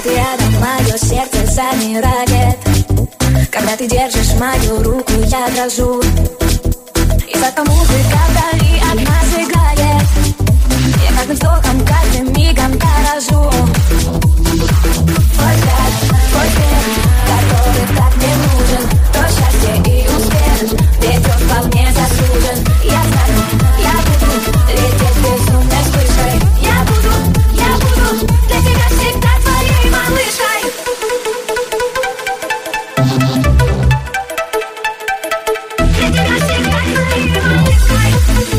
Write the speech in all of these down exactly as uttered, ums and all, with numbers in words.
ты рядом, мое сердце замирает. Когда ты держишь мою руку, я дрожу. И только музыка вдали от нас играет. Я каждым вздохом, каждым мигом дорожу. Твой взгляд, твой свет, который так мне нужен. То счастье и успех, ведь он вполне заслужен. Я знаю, я буду лететь безумной вспышкой. Я буду, я буду для тебя всегда твоей малышкой. Для тебя всегда твоей малышкой.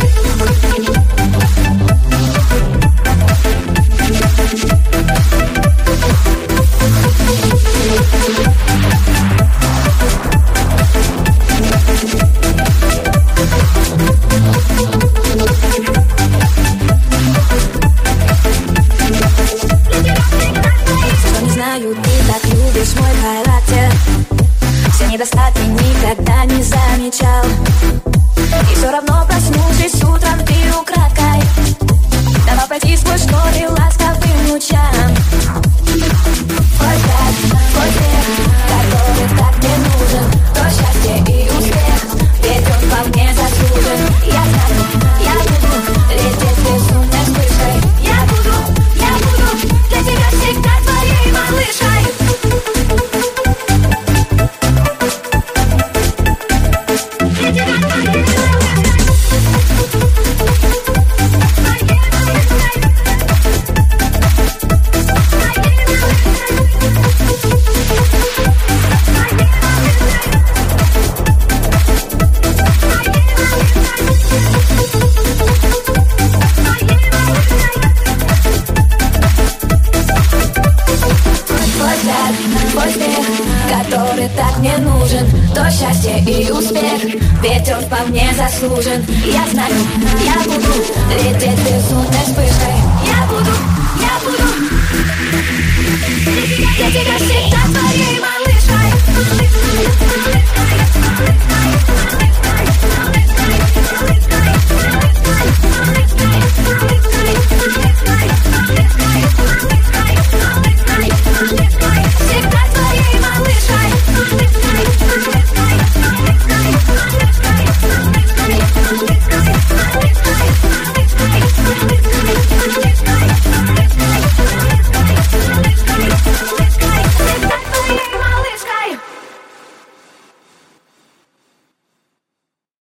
Недостатки никогда не замечал. И все равно, проснувшись утром, ты украдкой давай пройти сквозь шторы ласковым лучам. Твой взгляд, твой свет, который так мне нужен. То счастье и успех, ведь он вполне заслужен. Я знаю, я буду лететь безумной вспышкой. Я буду, я буду для тебя всегда твоей малышкой. Который так мне нужен, то счастье и успех, ведь он вполне заслужен. Я знаю, я буду лететь безумной вспышкой. Я буду, я буду.